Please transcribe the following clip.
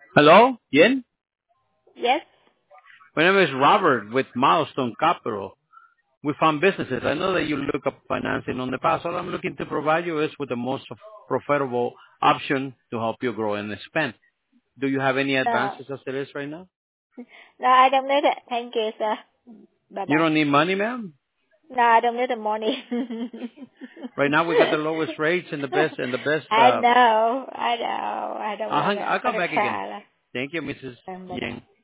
Hello, Yen. Yes. My name is Robert with Milestone Capital. We fund businesses. I know that you look up financing on the past. All I'm looking to provide you is with the most profitable option to help you grow and expand. Do you have any No. advances as it is right now? No, I don't need it. Thank you, sir. Bye You bye. don't need money, ma'am. No, I don't need the money. Right now we got the lowest rates and the best. I know. I know. I don't want it. I'll I'm come gonna back again. try. Thank you, Mrs. Bye bye. Yang.